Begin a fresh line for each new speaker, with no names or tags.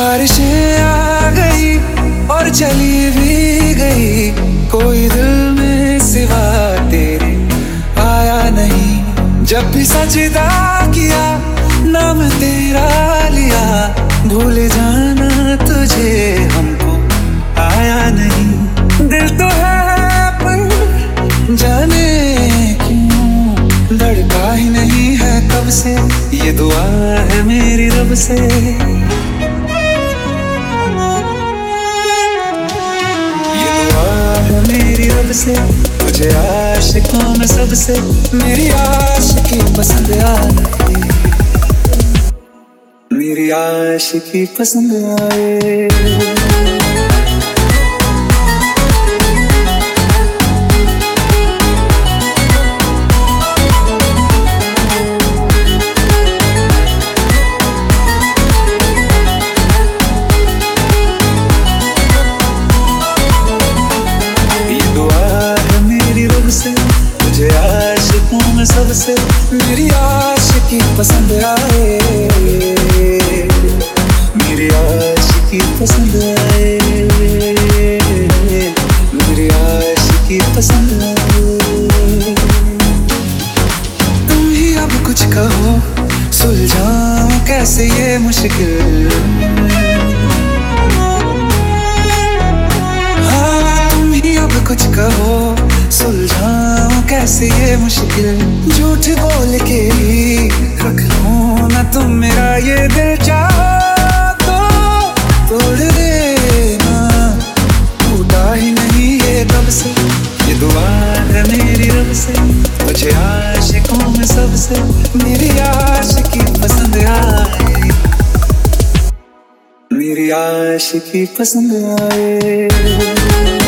बारिशें आ गई और चली भी गई, कोई दिल में सिवा तेरे आया नहीं। जब भी सजदा किया नाम तेरा लिया, भूल जाना तुझे हमको आया नहीं। दिल तो है पर जाने क्यों धड़का ही नहीं है कब से, ये दुआ है मेरी रब से। ये दुआ है मेरी रब से, तुझे आशिकों में सबसे मेरी आशिकी पसंद आए, मेरी आशिकी पसंद आए। तुझे आशिकों में सबसे मेरी आशिकी पसंद आए, मेरी आशिकी पसंद आए, मेरी आशिकी पसंद आए। तुम ही अब कुछ कहो, सुलझाऊं कैसे ये मुश्किल। हाँ तुम ही अब कुछ कहो, सुलझाऊं कैसे ये मुश्किल। झूठ बोल के ही रख लूं ना तुम मेरा ये दिल, चाहो तो तोड़ देना, टूटा ही नहीं ये कब से। ये दुआ है मेरी रब से, तुझे आशिकों में सबसे मेरी आशिकी पसंद आए, मेरी आशिकी पसंद आए।